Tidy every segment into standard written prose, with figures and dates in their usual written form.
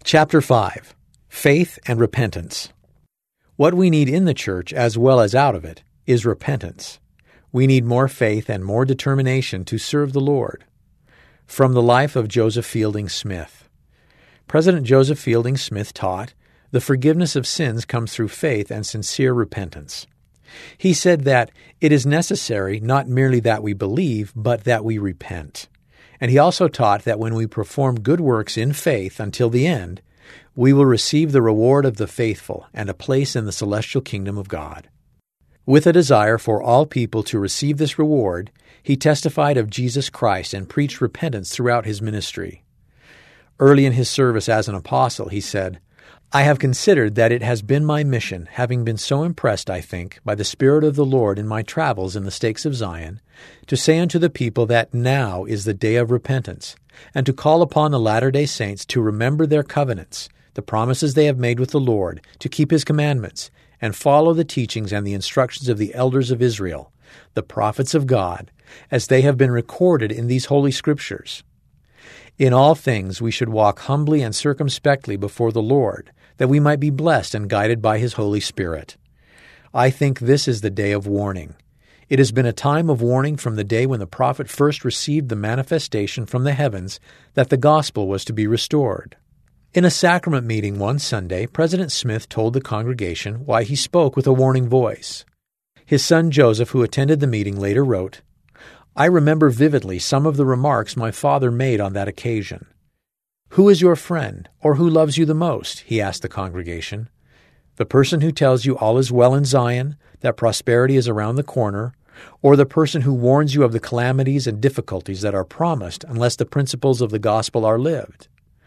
Chapter 5. Faith and Repentance. What we need in the church, as well as out of it, is repentance. We need more faith and more determination to serve the Lord. From the life of Joseph Fielding Smith. President Joseph Fielding Smith taught, "The forgiveness of sins comes through faith and sincere repentance." He said that it is necessary not merely that we believe, but that we repent. And he also taught that when we perform good works in faith until the end, we will receive the reward of the faithful and a place in the celestial kingdom of God. With a desire for all people to receive this reward, he testified of Jesus Christ and preached repentance throughout his ministry. Early in his service as an apostle, he said, "I have considered that it has been my mission, having been so impressed, I think, by the Spirit of the Lord in my travels in the stakes of Zion, to say unto the people that now is the day of repentance, and to call upon the latter-day saints to remember their covenants, the promises they have made with the Lord, to keep his commandments, and follow the teachings and the instructions of the elders of Israel, the prophets of God, as they have been recorded in these holy scriptures. In all things we should walk humbly and circumspectly before the Lord, that we might be blessed and guided by his Holy Spirit. I think this is the day of warning. It has been a time of warning from the day when the prophet first received the manifestation from the heavens that the gospel was to be restored." In a sacrament meeting one Sunday, President Smith told the congregation why he spoke with a warning voice. His son Joseph, who attended the meeting, later wrote, "I remember vividly some of the remarks my father made on that occasion. 'Who is your friend, or who loves you the most?' he asked the congregation. 'The person who tells you all is well in Zion, that prosperity is around the corner, or the person who warns you of the calamities and difficulties that are promised unless the principles of the gospel are lived?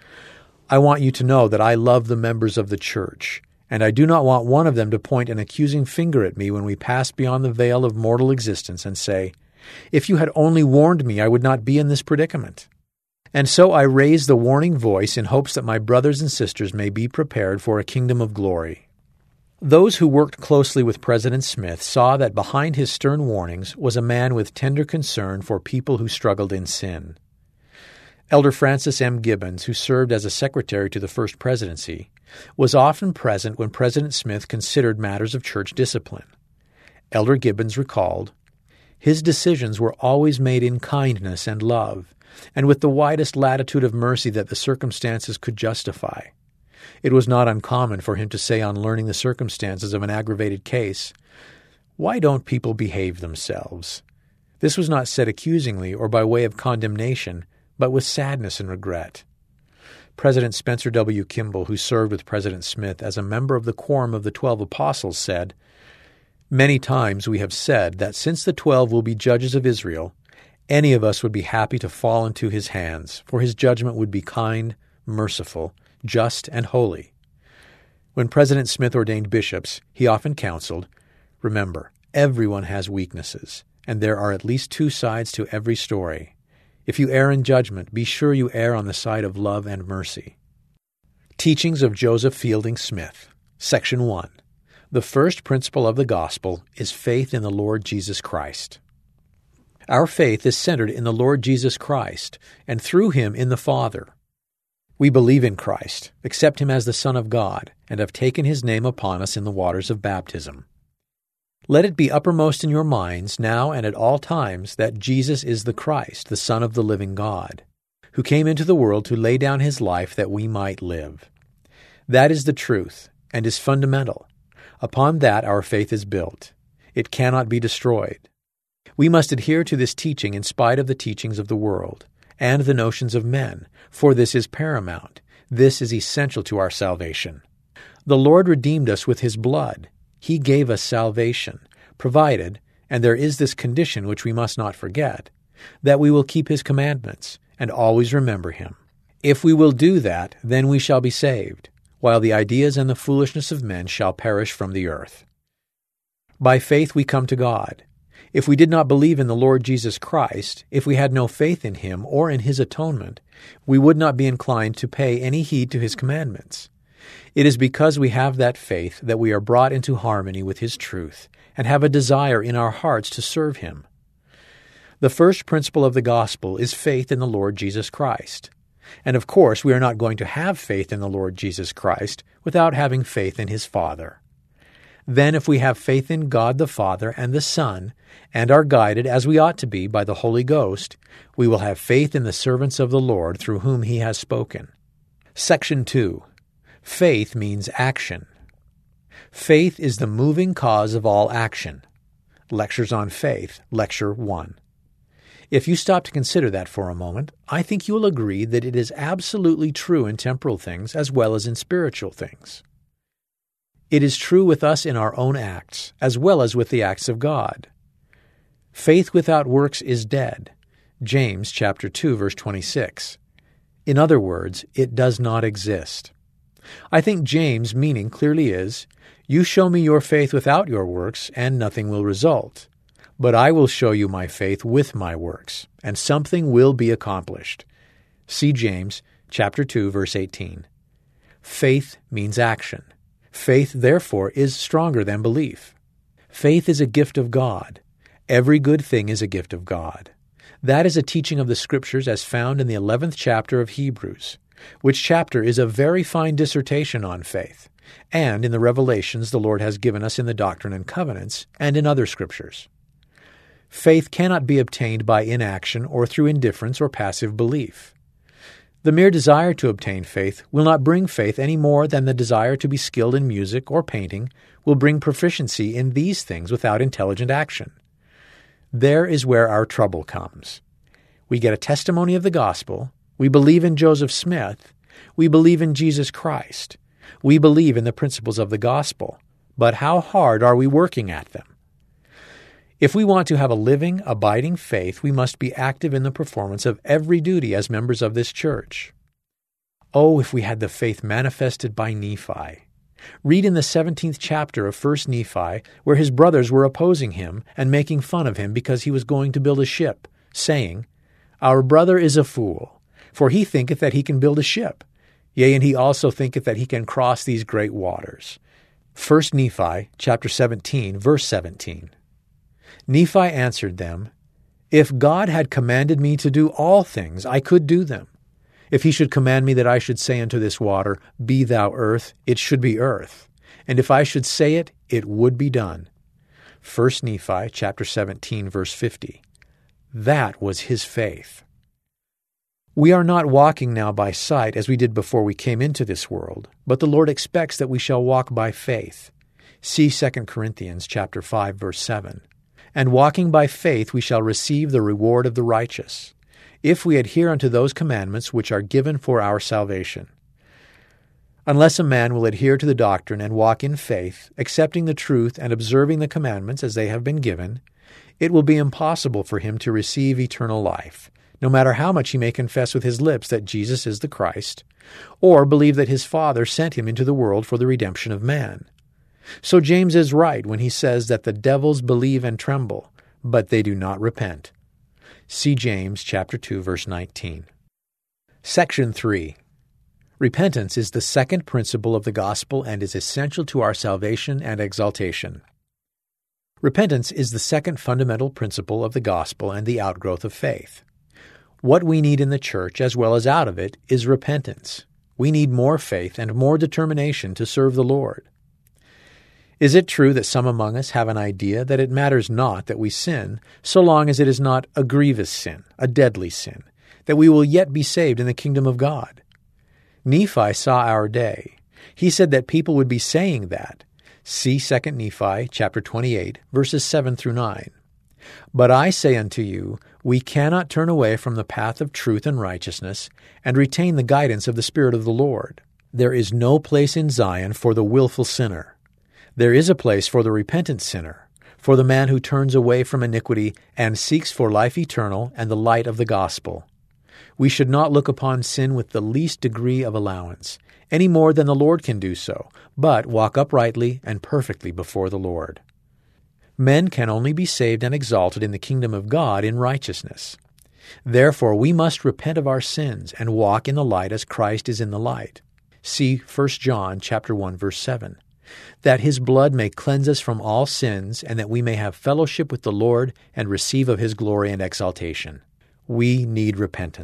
I want you to know that I love the members of the church, and I do not want one of them to point an accusing finger at me when we pass beyond the veil of mortal existence and say, 'If you had only warned me, I would not be in this predicament.' And so I raise the warning voice in hopes that my brothers and sisters may be prepared for a kingdom of glory." Those who worked closely with President Smith saw that behind his stern warnings was a man with tender concern for people who struggled in sin. Elder Francis M. Gibbons, who served as a secretary to the First Presidency, was often present when President Smith considered matters of church discipline. Elder Gibbons recalled, "His decisions were always made in kindness and love, and with the widest latitude of mercy that the circumstances could justify. It was not uncommon for him to say on learning the circumstances of an aggravated case, 'Why don't people behave themselves?' This was not said accusingly or by way of condemnation, but with sadness and regret." President Spencer W. Kimball, who served with President Smith as a member of the Quorum of the 12 Apostles, said, "Many times we have said that since the 12 will be judges of Israel, any of us would be happy to fall into his hands, for his judgment would be kind, merciful, just, and holy." When President Smith ordained bishops, he often counseled, "Remember, everyone has weaknesses, and there are at least two sides to every story. If you err in judgment, be sure you err on the side of love and mercy." Teachings of Joseph Fielding Smith. Section 1. The first principle of the gospel is faith in the Lord Jesus Christ. Our faith is centered in the Lord Jesus Christ, and through him in the Father. We believe in Christ, accept him as the Son of God, and have taken his name upon us in the waters of baptism. Let it be uppermost in your minds, now and at all times, that Jesus is the Christ, the Son of the living God, who came into the world to lay down his life that we might live. That is the truth, and is fundamental. Upon that our faith is built. It cannot be destroyed. We must adhere to this teaching in spite of the teachings of the world and the notions of men, for this is paramount. This is essential to our salvation. The Lord redeemed us with his blood. He gave us salvation, provided, and there is this condition which we must not forget, that we will keep his commandments and always remember him. If we will do that, then we shall be saved, while the ideas and the foolishness of men shall perish from the earth. By faith we come to God. If we did not believe in the Lord Jesus Christ, if we had no faith in him or in his atonement, we would not be inclined to pay any heed to his commandments. It is because we have that faith that we are brought into harmony with his truth and have a desire in our hearts to serve him. The first principle of the gospel is faith in the Lord Jesus Christ. And of course, we are not going to have faith in the Lord Jesus Christ without having faith in his Father. Then if we have faith in God the Father and the Son, and are guided as we ought to be by the Holy Ghost, we will have faith in the servants of the Lord through whom he has spoken. Section 2. Faith means action. Faith is the moving cause of all action. Lectures on Faith, Lecture 1. If you stop to consider that for a moment, I think you will agree that it is absolutely true in temporal things as well as in spiritual things. It is true with us in our own acts, as well as with the acts of God. Faith without works is dead. James chapter 2, verse 26. In other words, it does not exist. I think James' meaning clearly is, you show me your faith without your works, and nothing will result. But I will show you my faith with my works, and something will be accomplished. See James chapter 2, verse 18. Faith means action. Faith, therefore, is stronger than belief. Faith is a gift of God. Every good thing is a gift of God. That is a teaching of the Scriptures as found in the 11th chapter of Hebrews, which chapter is a very fine dissertation on faith, and in the revelations the Lord has given us in the Doctrine and Covenants and in other Scriptures. Faith cannot be obtained by inaction or through indifference or passive belief. The mere desire to obtain faith will not bring faith any more than the desire to be skilled in music or painting will bring proficiency in these things without intelligent action. There is where our trouble comes. We get a testimony of the gospel, we believe in Joseph Smith, we believe in Jesus Christ, we believe in the principles of the gospel, but how hard are we working at them? If we want to have a living, abiding faith, we must be active in the performance of every duty as members of this church. Oh, if we had the faith manifested by Nephi! Read in the 17th chapter of 1 Nephi, where his brothers were opposing him and making fun of him because he was going to build a ship, saying, Our brother is a fool, for he thinketh that he can build a ship. Yea, and he also thinketh that he can cross these great waters. 1 Nephi chapter 17, verse 17. Nephi answered them, If God had commanded me to do all things, I could do them. If he should command me that I should say unto this water, Be thou earth, it should be earth. And if I should say it, it would be done. 1 Nephi chapter 17, verse 50. That was his faith. We are not walking now by sight as we did before we came into this world, but the Lord expects that we shall walk by faith. See 2 Corinthians chapter 5, verse 7. And walking by faith we shall receive the reward of the righteous, if we adhere unto those commandments which are given for our salvation. Unless a man will adhere to the doctrine and walk in faith, accepting the truth and observing the commandments as they have been given, it will be impossible for him to receive eternal life, no matter how much he may confess with his lips that Jesus is the Christ, or believe that his Father sent him into the world for the redemption of man. So James is right when he says that the devils believe and tremble, but they do not repent. See James chapter 2, verse 19. Section 3. Repentance is the second principle of the gospel and is essential to our salvation and exaltation. Repentance is the second fundamental principle of the gospel and the outgrowth of faith. What we need in the church, as well as out of it, is repentance. We need more faith and more determination to serve the Lord. Is it true that some among us have an idea that it matters not that we sin, so long as it is not a grievous sin, a deadly sin, that we will yet be saved in the kingdom of God? Nephi saw our day. He said that people would be saying that. See 2 Nephi chapter 28, verses 7 through 9. But I say unto you, we cannot turn away from the path of truth and righteousness, and retain the guidance of the Spirit of the Lord. There is no place in Zion for the willful sinner. There is a place for the repentant sinner, for the man who turns away from iniquity and seeks for life eternal and the light of the gospel. We should not look upon sin with the least degree of allowance, any more than the Lord can do so, but walk uprightly and perfectly before the Lord. Men can only be saved and exalted in the kingdom of God in righteousness. Therefore we must repent of our sins and walk in the light as Christ is in the light. See 1 John chapter 1, verse 7. That his blood may cleanse us from all sins, and that we may have fellowship with the Lord and receive of his glory and exaltation. We need repentance,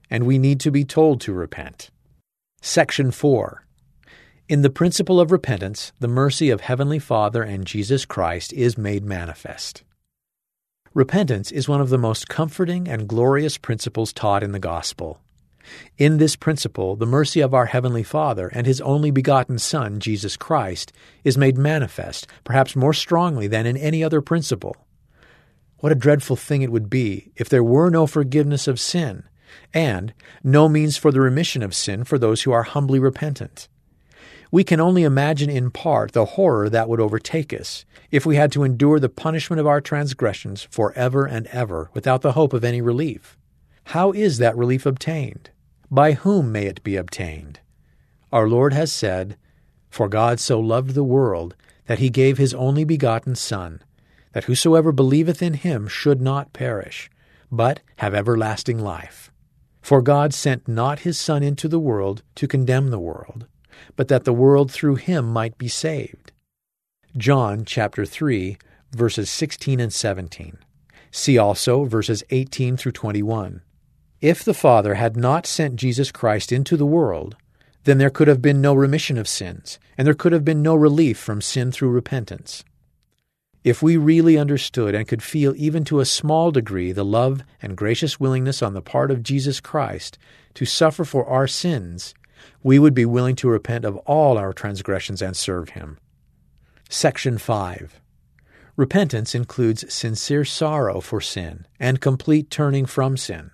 and we need to be told to repent. Section 4. In the principle of repentance, the mercy of Heavenly Father and Jesus Christ is made manifest. Repentance is one of the most comforting and glorious principles taught in the gospel. In this principle, the mercy of our Heavenly Father and His only begotten Son, Jesus Christ, is made manifest, perhaps more strongly than in any other principle. What a dreadful thing it would be if there were no forgiveness of sin, and no means for the remission of sin for those who are humbly repentant. We can only imagine in part the horror that would overtake us if we had to endure the punishment of our transgressions forever and ever without the hope of any relief. How is that relief obtained? By whom may it be obtained? Our Lord has said, "For God so loved the world, that He gave His only begotten Son, that whosoever believeth in Him should not perish, but have everlasting life. For God sent not His Son into the world to condemn the world, but that the world through Him might be saved." John chapter 3, verses 16 and 17. See also verses 18 through 21. If the Father had not sent Jesus Christ into the world, then there could have been no remission of sins, and there could have been no relief from sin through repentance. If we really understood and could feel even to a small degree the love and gracious willingness on the part of Jesus Christ to suffer for our sins, we would be willing to repent of all our transgressions and serve Him. Section 5. Repentance includes sincere sorrow for sin and complete turning from sin.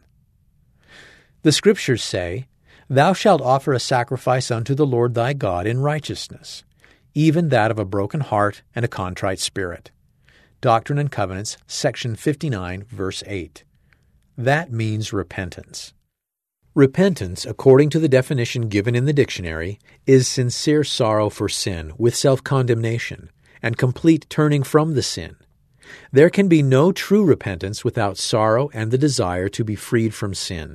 The Scriptures say, "Thou shalt offer a sacrifice unto the Lord thy God in righteousness, even that of a broken heart and a contrite spirit." Doctrine and Covenants, section 59, verse 8. That means repentance. Repentance, according to the definition given in the dictionary, is sincere sorrow for sin with self-condemnation and complete turning from the sin. There can be no true repentance without sorrow and the desire to be freed from sin.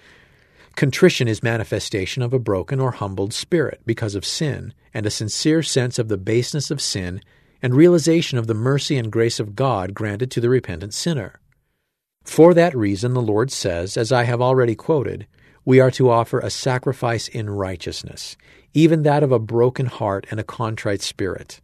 Contrition is manifestation of a broken or humbled spirit because of sin and a sincere sense of the baseness of sin and realization of the mercy and grace of God granted to the repentant sinner. For that reason, the Lord says, as I have already quoted, we are to offer a sacrifice in righteousness, even that of a broken heart and a contrite spirit.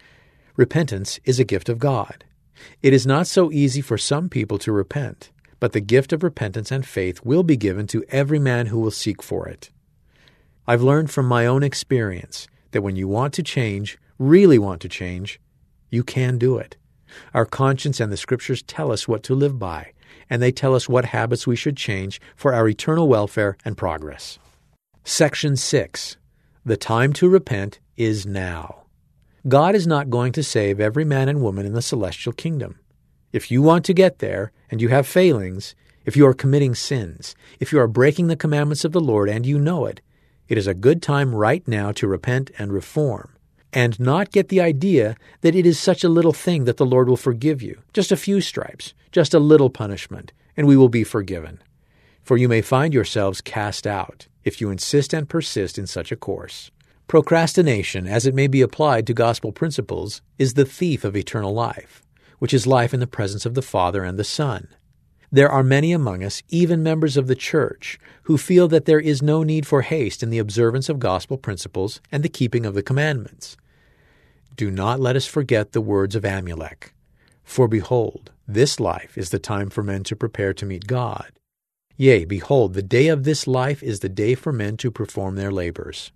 Repentance is a gift of God. It is not so easy for some people to repent, but the gift of repentance and faith will be given to every man who will seek for it. I've learned from my own experience that when you want to change, really want to change, you can do it. Our conscience and the Scriptures tell us what to live by, and they tell us what habits we should change for our eternal welfare and progress. Section 6. The time to repent is now. God is not going to save every man and woman in the celestial kingdom. If you want to get there, and you have failings, if you are committing sins, if you are breaking the commandments of the Lord and you know it, it is a good time right now to repent and reform, and not get the idea that it is such a little thing that the Lord will forgive you. Just a few stripes, just a little punishment, and we will be forgiven. For you may find yourselves cast out if you insist and persist in such a course. Procrastination, as it may be applied to gospel principles, is the thief of eternal life, which is life in the presence of the Father and the Son. There are many among us, even members of the church, who feel that there is no need for haste in the observance of gospel principles and the keeping of the commandments. Do not let us forget the words of Amulek. For behold, this life is the time for men to prepare to meet God. Yea, behold, the day of this life is the day for men to perform their labors.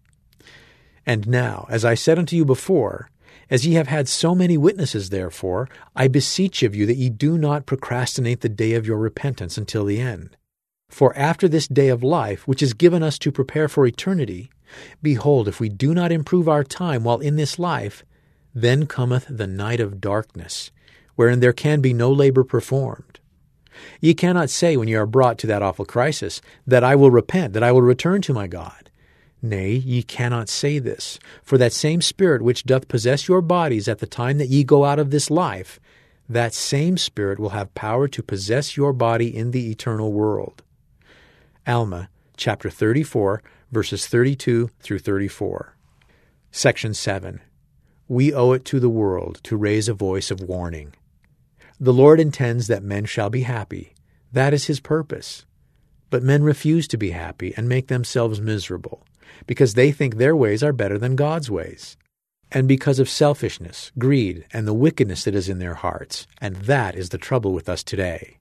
And now, as I said unto you before, as ye have had so many witnesses, therefore, I beseech of you that ye do not procrastinate the day of your repentance until the end. For after this day of life, which is given us to prepare for eternity, behold, if we do not improve our time while in this life, then cometh the night of darkness, wherein there can be no labor performed. Ye cannot say when ye are brought to that awful crisis, that I will repent, that I will return to my God. Nay, ye cannot say this, for that same Spirit which doth possess your bodies at the time that ye go out of this life, that same Spirit will have power to possess your body in the eternal world. Alma, chapter 34, verses 32 through 34. Section 7. We owe it to the world to raise a voice of warning. The Lord intends that men shall be happy. That is His purpose. But men refuse to be happy and make themselves miserable, because they think their ways are better than God's ways, and because of selfishness, greed, and the wickedness that is in their hearts, and that is the trouble with us today.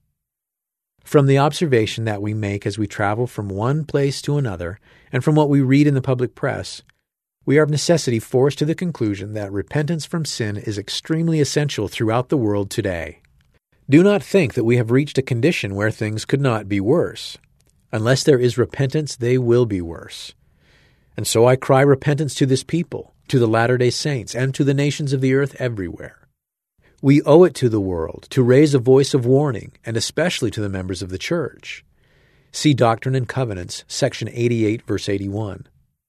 From the observation that we make as we travel from one place to another, and from what we read in the public press, we are of necessity forced to the conclusion that repentance from sin is extremely essential throughout the world today. Do not think that we have reached a condition where things could not be worse. Unless there is repentance, they will be worse. And so I cry repentance to this people, to the Latter-day Saints, and to the nations of the earth everywhere. We owe it to the world to raise a voice of warning, and especially to the members of the church. See Doctrine and Covenants, section 88, verse 81.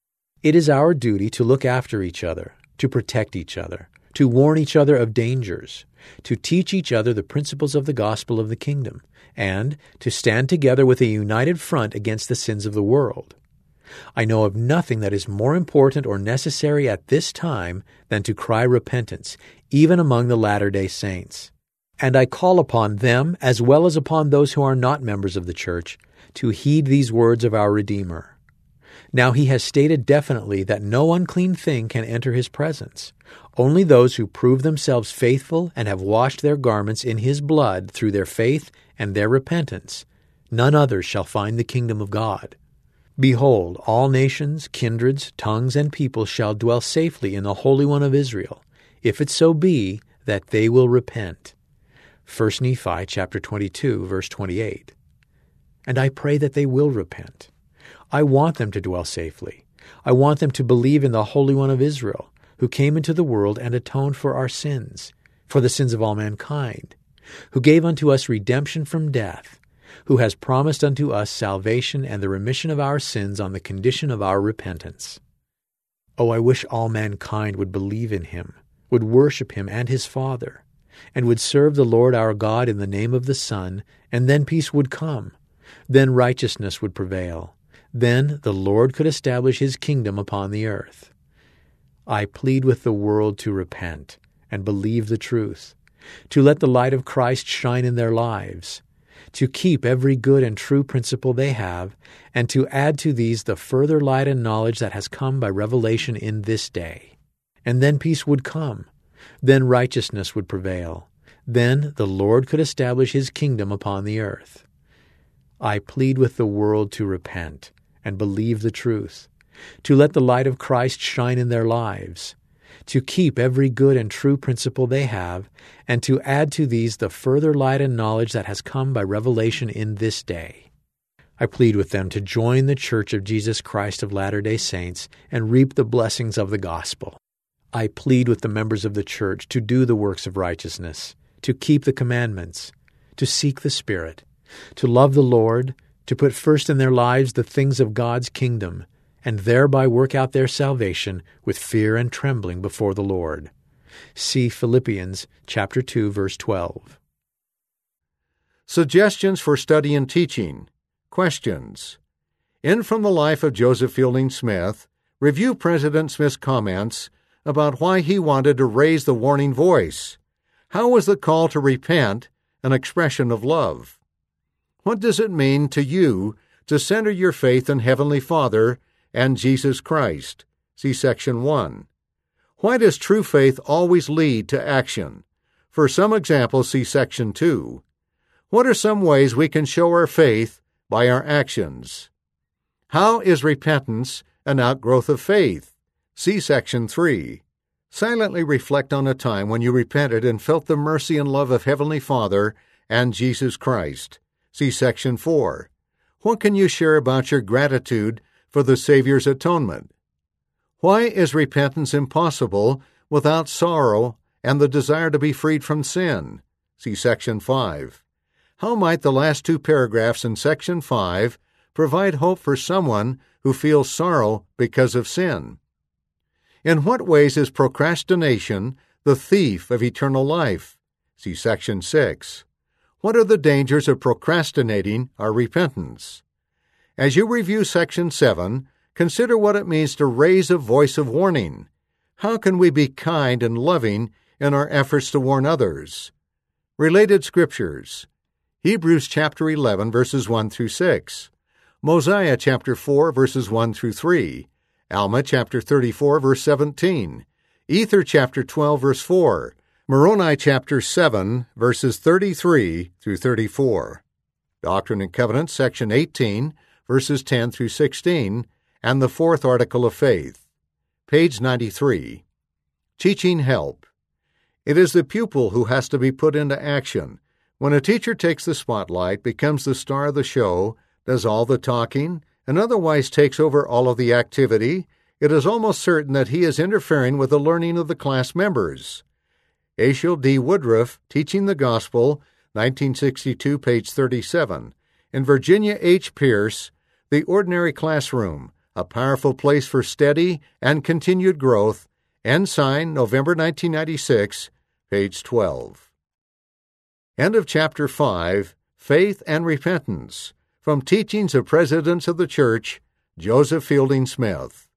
It is our duty to look after each other, to protect each other, to warn each other of dangers, to teach each other the principles of the gospel of the kingdom, and to stand together with a united front against the sins of the world. I know of nothing that is more important or necessary at this time than to cry repentance, even among the Latter-day Saints. And I call upon them, as well as upon those who are not members of the church, to heed these words of our Redeemer. Now he has stated definitely that no unclean thing can enter his presence. Only those who prove themselves faithful and have washed their garments in his blood through their faith and their repentance, none others shall find the kingdom of God. Behold, all nations, kindreds, tongues, and people shall dwell safely in the Holy One of Israel, if it so be that they will repent. 1 Nephi chapter 22, verse 28. And I pray that they will repent. I want them to dwell safely. I want them to believe in the Holy One of Israel, who came into the world and atoned for our sins, for the sins of all mankind, who gave unto us redemption from death, who has promised unto us salvation and the remission of our sins on the condition of our repentance. Oh, I wish all mankind would believe in him, would worship him and his Father, and would serve the Lord our God in the name of the Son, and then peace would come. Then righteousness would prevail. Then the Lord could establish his kingdom upon the earth. I plead with the world to repent and believe the truth, to let the light of Christ shine in their lives, to keep every good and true principle they have, and to add to these the further light and knowledge that has come by revelation in this day. And then peace would come. Then righteousness would prevail. Then the Lord could establish his kingdom upon the earth. I plead with the world to repent and believe the truth, to let the light of Christ shine in their lives, to keep every good and true principle they have, and to add to these the further light and knowledge that has come by revelation in this day. I plead with them to join the Church of Jesus Christ of Latter-day Saints and reap the blessings of the gospel. I plead with the members of the church to do the works of righteousness, to keep the commandments, to seek the Spirit, to love the Lord, to put first in their lives the things of God's kingdom, and thereby work out their salvation with fear and trembling before the Lord. See Philippians chapter 2, verse 12. Suggestions for study and teaching. Questions. In From the Life of Joseph Fielding Smith, review President Smith's comments about why he wanted to raise the warning voice. How was the call to repent an expression of love? What does it mean to you to center your faith in Heavenly Father and Jesus Christ? See Section 1. Why does true faith always lead to action? For some examples, see Section 2. What are some ways we can show our faith by our actions? How is repentance an outgrowth of faith? See Section 3. Silently reflect on a time when you repented and felt the mercy and love of Heavenly Father and Jesus Christ. See Section 4. What can you share about your gratitude for the Savior's atonement? Why is repentance impossible without sorrow and the desire to be freed from sin? See Section 5. How might the last two paragraphs in Section 5 provide hope for someone who feels sorrow because of sin? In what ways is procrastination the thief of eternal life? See Section 6. What are the dangers of procrastinating our repentance? As you review Section 7, consider what it means to raise a voice of warning. How can we be kind and loving in our efforts to warn others? Related Scriptures. Hebrews chapter 11, verses 1 through 6. Mosiah chapter 4, verses 1 through 3, Alma chapter 34, verse 17, Ether chapter 12, verse 4, Moroni chapter 7, verses 33 through 34, Doctrine and Covenants, section 18, verses 10 through 16, and the Fourth Article of Faith. Page 93. Teaching Help. It is the pupil who has to be put into action. When a teacher takes the spotlight, becomes the star of the show, does all the talking, and otherwise takes over all of the activity, it is almost certain that he is interfering with the learning of the class members. Ashiel D. Woodruff, Teaching the Gospel, 1962, page 37. And Virginia H. Pierce, The Ordinary Classroom, A Powerful Place for Steady and Continued Growth, Ensign, November 1996, page 12. End of Chapter 5, Faith and Repentance, from Teachings of Presidents of the Church, Joseph Fielding Smith.